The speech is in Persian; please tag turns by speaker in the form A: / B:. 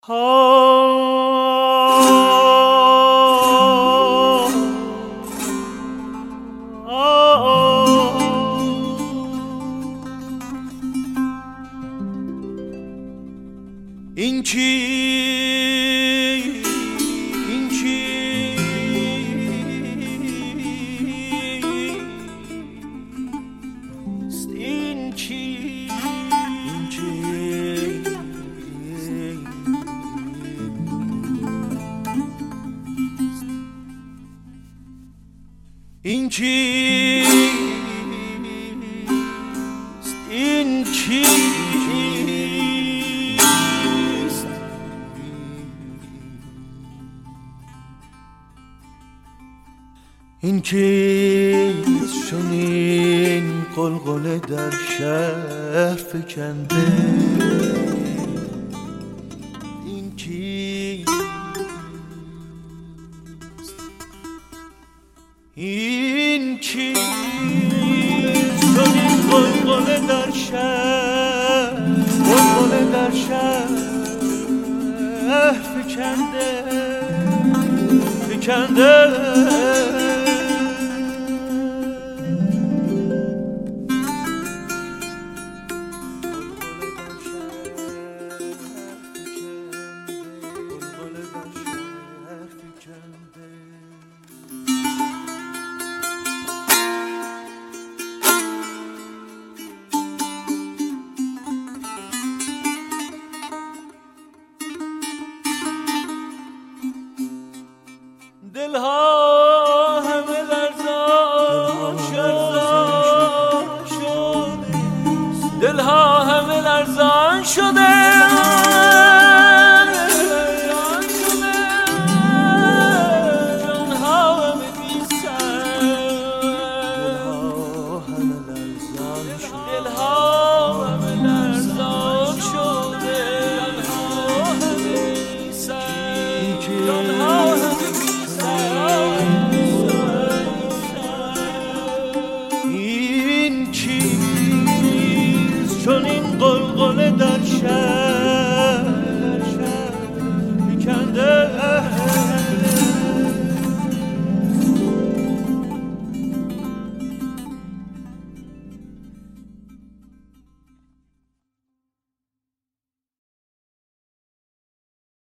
A: این کیست چنین قلقله در شهر فکنده؟ این کیست؟ این کیست چنین قلقله در شهر فکنده دلها همه لرزان شده، دلها همه لرزان شده، جانها همه بی سر، دلها همه لرزان شده، جانها همه بی سر، جانها همه این کی